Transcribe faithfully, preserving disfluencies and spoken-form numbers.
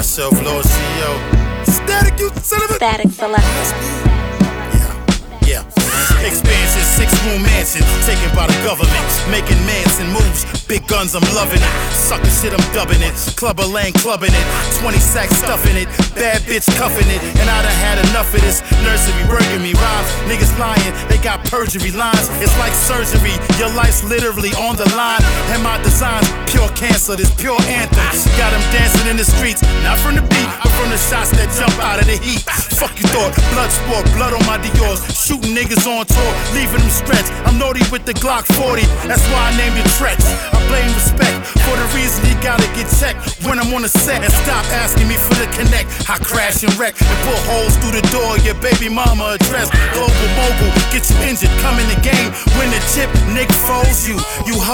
myself, Lord C E O. Static, you son of a... Static Selector. Yeah, yeah. Expansion, six-room mansion, taken by the government, making Manson moves, big guns, I'm loving it. Sucker shit, I'm dubbing it. Clubber Lang clubbing it, twenty sacks stuffing it, bad bitch cuffing it, and I done had enough of this nursery working me rhymes. Niggas lying, they got perjury lines. It's like surgery, your life's literally on the line. And my designs, pure cancer, this pure anthem. Got them dancing in the streets, not from the beat, but from the shots that jump out of the heat. Fuck you thought, blood sport, blood on my Dior's, shooting niggas on tour, leaving them stretched. I'm naughty with the Glock forty, that's why I named it Tretch. I blame respect for the reason you gotta get checked when I'm on the set. And stop asking me for the connect. I crash and wreck and pull holes through the door. Your baby mama address. Global mogul, get you injured, come in the game, win the chip, Nick Foles you. You